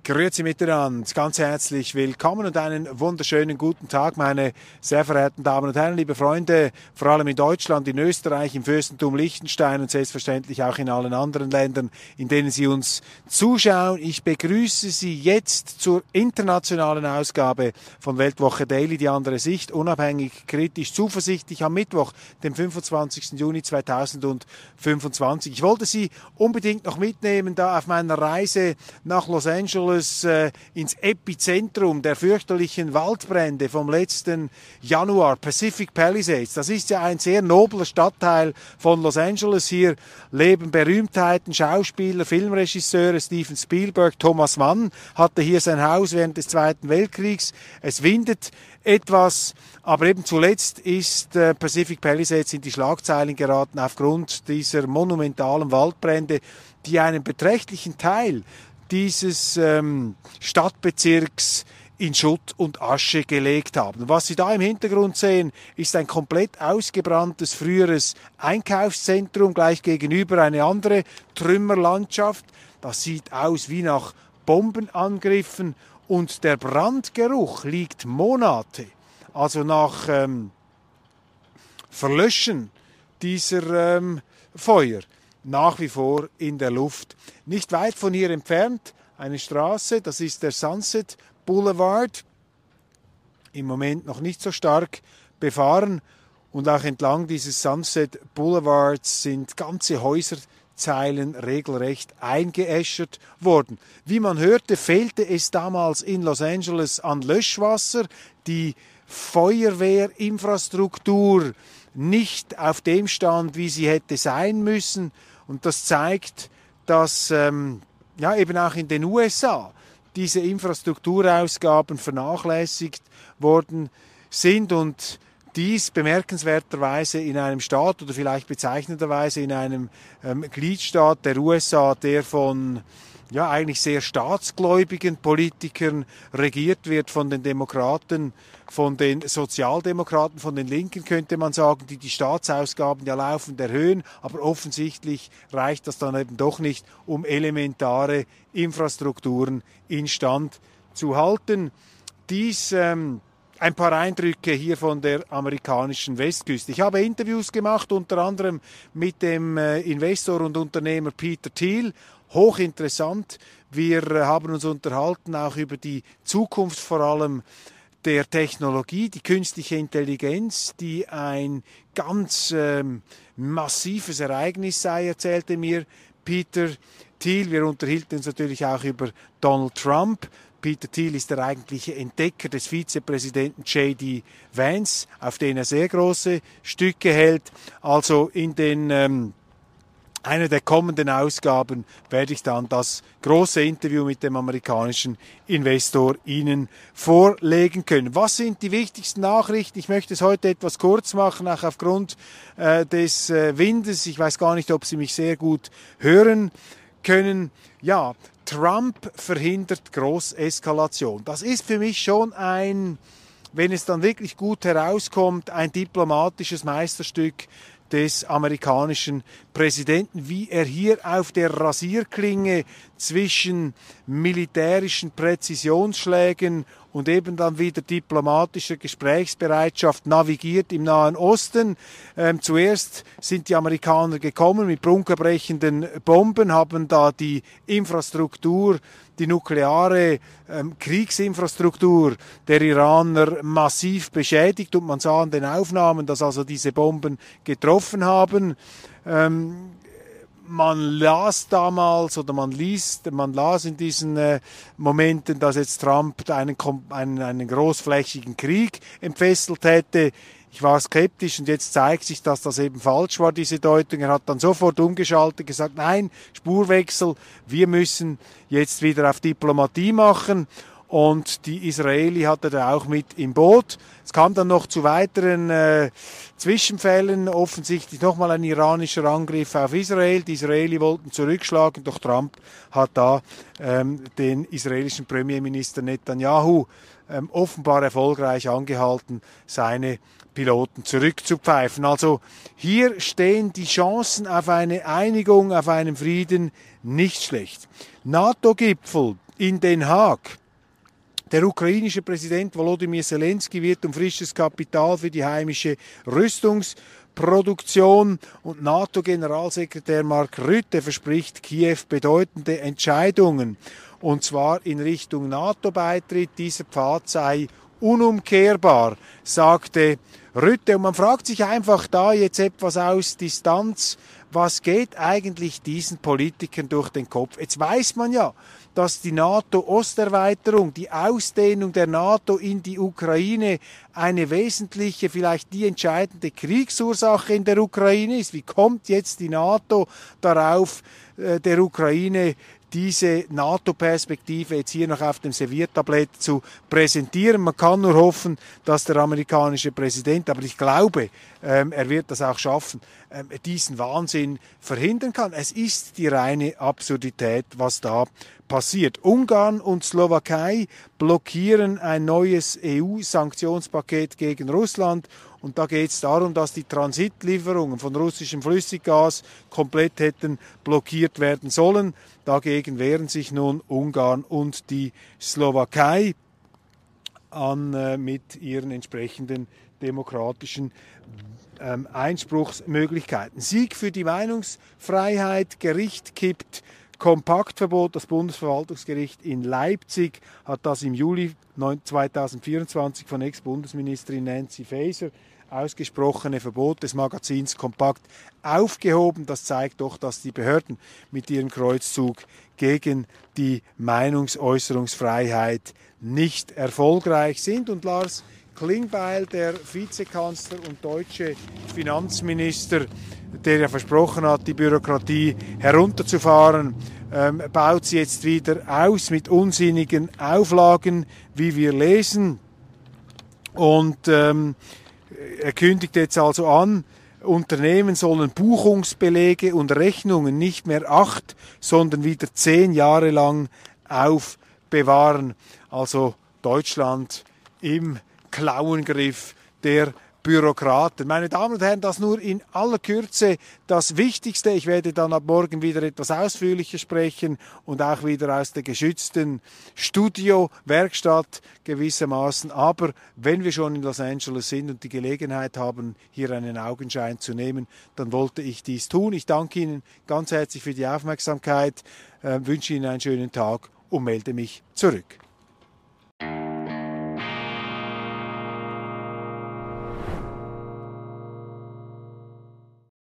Grüezi miteinander, ganz herzlich willkommen und einen wunderschönen guten Tag, meine sehr verehrten Damen und Herren, liebe Freunde, vor allem in Deutschland, in Österreich, im Fürstentum Liechtenstein und selbstverständlich auch in allen anderen Ländern, in denen Sie uns zuschauen. Ich begrüße Sie jetzt zur internationalen Ausgabe von Weltwoche Daily, die andere Sicht, unabhängig, kritisch, zuversichtlich am Mittwoch, dem 25. Juni 2025. Ich wollte Sie unbedingt noch mitnehmen, da auf meiner Reise nach Los Angeles ins Epizentrum der fürchterlichen Waldbrände vom letzten Januar, Pacific Palisades. Das ist ja ein sehr nobler Stadtteil von Los Angeles. Hier leben Berühmtheiten, Schauspieler, Filmregisseure. Steven Spielberg, Thomas Mann hatte hier sein Haus während des Zweiten Weltkriegs. Es windet etwas, aber eben zuletzt ist Pacific Palisades in die Schlagzeilen geraten aufgrund dieser monumentalen Waldbrände, die einen beträchtlichen Teil dieses Stadtbezirks in Schutt und Asche gelegt haben. Was Sie da im Hintergrund sehen, ist ein komplett ausgebranntes früheres Einkaufszentrum, gleich gegenüber eine andere Trümmerlandschaft. Das sieht aus wie nach Bombenangriffen und der Brandgeruch liegt Monate, also nach Verlöschen dieser Feuer, nach wie vor in der Luft. Nicht weit von hier entfernt eine Straße, das ist der Sunset Boulevard, im Moment noch nicht so stark befahren, und auch entlang dieses Sunset Boulevards sind ganze Häuserzeilen regelrecht eingeäschert worden. Wie man hörte, fehlte es damals in Los Angeles an Löschwasser, die Feuerwehrinfrastruktur nicht auf dem Stand, wie sie hätte sein müssen. Und das zeigt, dass eben auch in den USA diese Infrastrukturausgaben vernachlässigt worden sind und dies bemerkenswerterweise in einem Staat oder vielleicht bezeichnenderweise in einem Gliedstaat der USA, der von eigentlich sehr staatsgläubigen Politikern regiert wird, von den Demokraten, von den Sozialdemokraten, von den Linken könnte man sagen, die Staatsausgaben ja laufend erhöhen, aber offensichtlich reicht das dann eben doch nicht, um elementare Infrastrukturen instand zu halten. Dies ein paar Eindrücke hier von der amerikanischen Westküste. Ich habe Interviews gemacht, unter anderem mit dem Investor und Unternehmer Peter Thiel. Hochinteressant. Wir haben uns unterhalten auch über die Zukunft vor allem der Technologie, die künstliche Intelligenz, die ein ganz massives Ereignis sei, erzählte mir Peter Thiel. Wir unterhielten uns natürlich auch über Donald Trump. Peter Thiel ist der eigentliche Entdecker des Vizepräsidenten J.D. Vance, auf den er sehr große Stücke hält. Also in den einer der kommenden Ausgaben werde ich dann das große Interview mit dem amerikanischen Investor Ihnen vorlegen können. Was sind die wichtigsten Nachrichten? Ich möchte es heute etwas kurz machen, auch aufgrund des Windes. Ich weiß gar nicht, ob Sie mich sehr gut hören können. Ja, Trump verhindert Großeskalation. Das ist für mich schon wenn es dann wirklich gut herauskommt, ein diplomatisches Meisterstück des amerikanischen Präsidenten, wie er hier auf der Rasierklinge zwischen militärischen Präzisionsschlägen und eben dann wieder diplomatischer Gesprächsbereitschaft navigiert im Nahen Osten. Zuerst sind die Amerikaner gekommen mit bunkerbrechenden Bomben, haben da die Infrastruktur, die nukleare Kriegsinfrastruktur der Iraner massiv beschädigt, und man sah an den Aufnahmen, dass also diese Bomben getroffen haben. Man las damals oder man las in diesen Momenten, dass jetzt Trump einen großflächigen Krieg entfesselt hätte. Ich war skeptisch und jetzt zeigt sich, dass das eben falsch war, diese Deutung. Er hat dann sofort umgeschaltet, gesagt, nein, Spurwechsel, wir müssen jetzt wieder auf Diplomatie machen. Und die Israeli hatte da auch mit im Boot. Es kam dann noch zu weiteren Zwischenfällen, offensichtlich nochmal ein iranischer Angriff auf Israel. Die Israeli wollten zurückschlagen, doch Trump hat da den israelischen Premierminister Netanyahu offenbar erfolgreich angehalten, seine Piloten zurückzupfeifen. Also hier stehen die Chancen auf eine Einigung, auf einen Frieden nicht schlecht. NATO-Gipfel in Den Haag. Der ukrainische Präsident Volodymyr Zelensky wird um frisches Kapital für die heimische Rüstungsproduktion und NATO-Generalsekretär Mark Rutte verspricht Kiew bedeutende Entscheidungen, und zwar in Richtung NATO-Beitritt. Dieser Pfad sei unumkehrbar, sagte Rutte. Und man fragt sich einfach da jetzt etwas aus Distanz, was geht eigentlich diesen Politikern durch den Kopf? Jetzt weiß man ja, dass die NATO-Osterweiterung, die Ausdehnung der NATO in die Ukraine eine wesentliche, vielleicht die entscheidende Kriegsursache in der Ukraine ist. Wie kommt jetzt die NATO darauf, der Ukraine diese NATO-Perspektive jetzt hier noch auf dem Serviertablett zu präsentieren? Man kann nur hoffen, dass der amerikanische Präsident, aber ich glaube, er wird das auch schaffen, diesen Wahnsinn verhindern kann. Es ist die reine Absurdität, was da passiert. Ungarn und Slowakei blockieren ein neues EU-Sanktionspaket gegen Russland. Und da geht es darum, dass die Transitlieferungen von russischem Flüssiggas komplett hätten blockiert werden sollen. Dagegen wehren sich nun Ungarn und die Slowakei mit ihren entsprechenden demokratischen Einspruchsmöglichkeiten. Sieg für die Meinungsfreiheit. Gericht kippt Kompaktverbot. Das Bundesverwaltungsgericht in Leipzig hat das im Juli 2024 von Ex-Bundesministerin Nancy Faeser ausgesprochene Verbot des Magazins Kompakt aufgehoben. Das zeigt doch, dass die Behörden mit ihrem Kreuzzug gegen die Meinungsäußerungsfreiheit nicht erfolgreich sind. Und Lars Klingbeil, der Vizekanzler und deutsche Finanzminister, der ja versprochen hat, die Bürokratie herunterzufahren, baut sie jetzt wieder aus mit unsinnigen Auflagen, wie wir lesen. Und er kündigt jetzt also an, Unternehmen sollen Buchungsbelege und Rechnungen nicht mehr 8, sondern wieder 10 Jahre lang aufbewahren. Also Deutschland im Klauengriff der Bürokraten. Meine Damen und Herren, das nur in aller Kürze das Wichtigste. Ich werde dann ab morgen wieder etwas ausführlicher sprechen und auch wieder aus der geschützten Studio-Werkstatt gewissermaßen. Aber wenn wir schon in Los Angeles sind und die Gelegenheit haben, hier einen Augenschein zu nehmen, dann wollte ich dies tun. Ich danke Ihnen ganz herzlich für die Aufmerksamkeit, wünsche Ihnen einen schönen Tag und melde mich zurück.